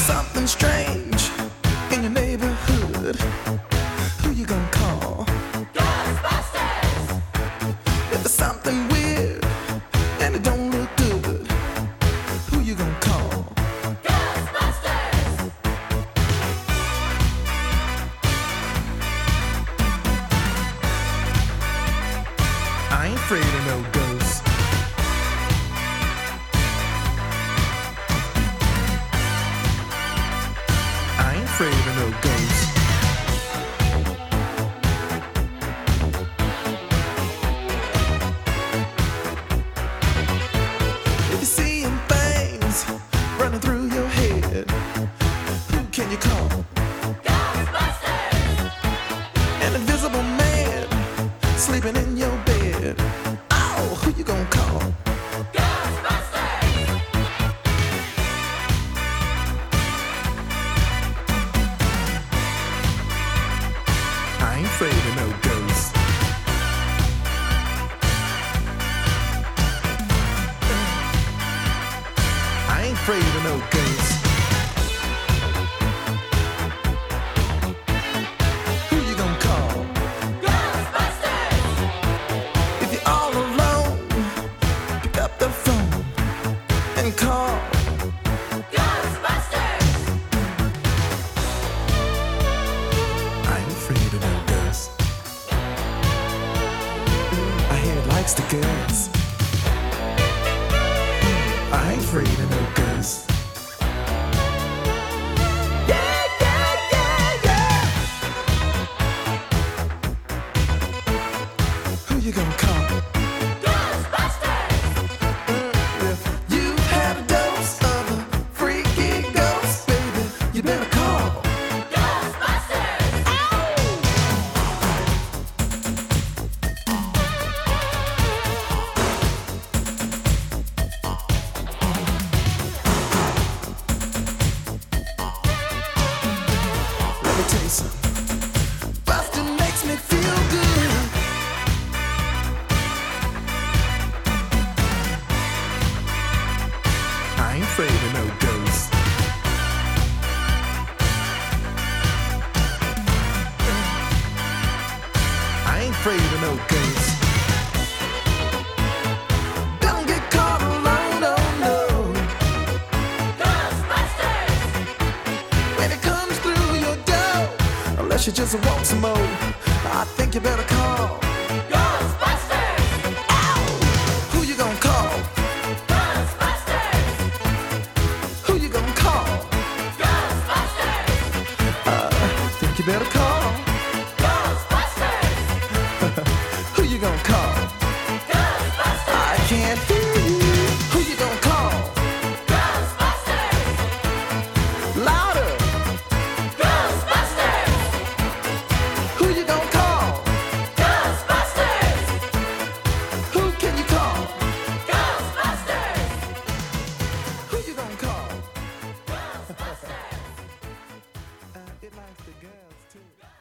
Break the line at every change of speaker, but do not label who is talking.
something strange in your neighborhood, who you gonna call?
Ghostbusters!
If there's something weird and it don't look good, who you gonna call?
Ghostbusters!
I ain't afraid of no ghosts. I ain't afraid of no ghosts. If you're seeing things running through your head, who can you call?
Ghostbusters!
An invisible man sleeping in your bed. Oh, who you gonna call?
Ghostbusters!
I ain't afraid of no ghosts. I ain't afraid of no ghosts. Who you gonna call?
Ghostbusters!
If you're all alone, pick up the phone and call.
Ghostbusters!
I ain't afraid of no ghosts. I hear it likes the girls. I ain't afraid of no ghosts. Yeah, yeah, yeah, yeah. Who you gonna call?
Ghostbusters!
If you've had a dose of a freaky ghost, baby, you better call.
Ghostbusters!
Let me tell you something. Bustin' makes me feel good. I ain't afraid of no ghosts. I ain't afraid of no ghosts. Don't get caught alone, no, no.
Ghostbusters!
When it comes through your door, unless you just want some more, I think you better call.
Ghostbusters!
Who you gonna call?
Ghostbusters!
Who you gonna call?
Ghostbusters!
Think you better call.
Ghostbusters!
Who you gonna call?
Ghostbusters!
I can't hear you. Who you gonna call?
Ghostbusters!
Louder.
Ghostbusters!
Who you gonna call?
Ghostbusters!
Who can you call?
Ghostbusters!
Who you gonna call?
Ghostbusters!
It likes the girls too.